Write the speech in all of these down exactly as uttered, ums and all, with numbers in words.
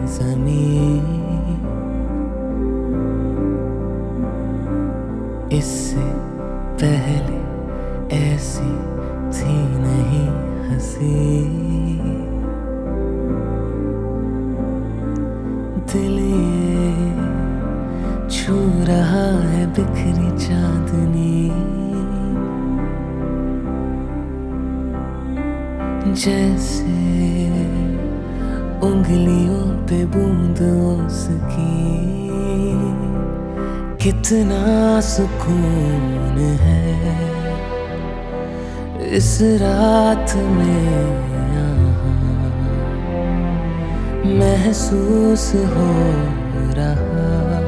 ज़मीं, इससे पहले ऐसी थी नहीं हंसी। दिल ये छू रहा है बिखरी चांदनी, जैसे उंगलियों पे बूंद उसकी। कितना सुकून है इस रात में यहाँ, महसूस हो रहा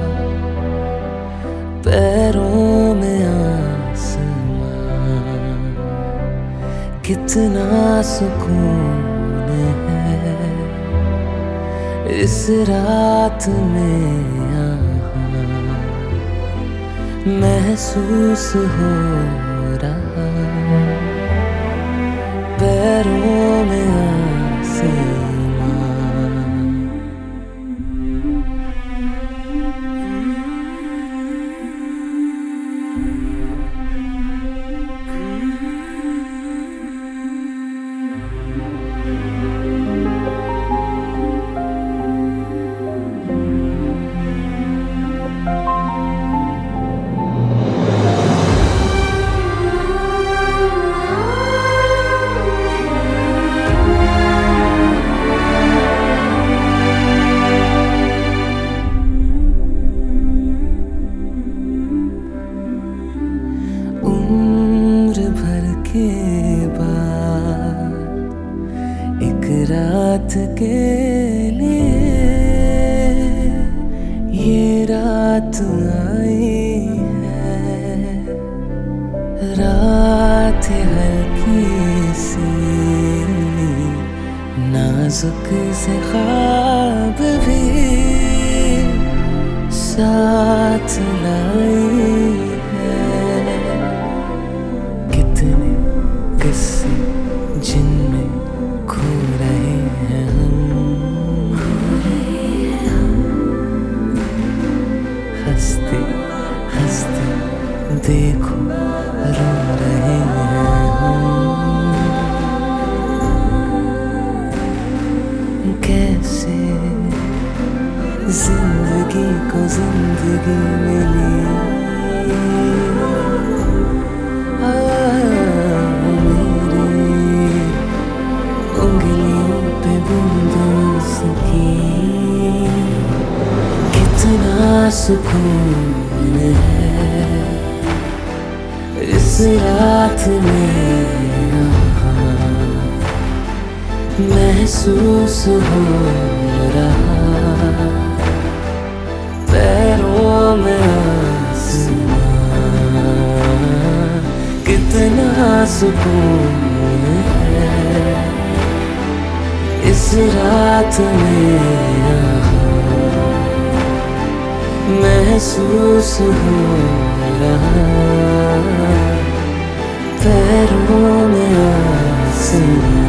पैरों में आसमां। कितना सुकून है इस रात में यहाँ, महसूस हो रहा पैरों में आसमां। उम्र भर के बाद एक रात के लिए ये रात आई है। रात हल्की सी नाजुक से ख्वाब भी साथ लाई है। कितने किस्से जिनमें खो रहे हैं हम, हंसते हंसते देखो रो रहे हैं हम। कैसे जिंदगी को जिंदगी मिली, कितना सुकून है इस रात में यहाँ, महसूस हो रहा पैरों में आसमां। कितना सुकून है इस रात में यहाँ, महसूस हो रहा पैरों में आसमां।